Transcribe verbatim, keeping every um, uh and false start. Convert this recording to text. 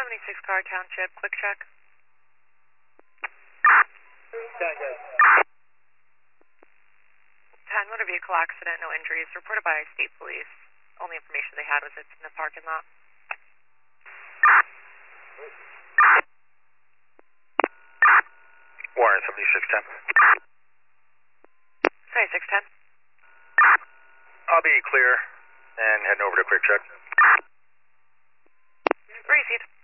seventy-six Car Township, quick check. ten, ten. ten, motor vehicle accident, no injuries, reported by state police. Only information they had was it's in the parking lot. Warren, seventy-six ten. seventy-six ten. I'll be clear and heading over to quick check. Received.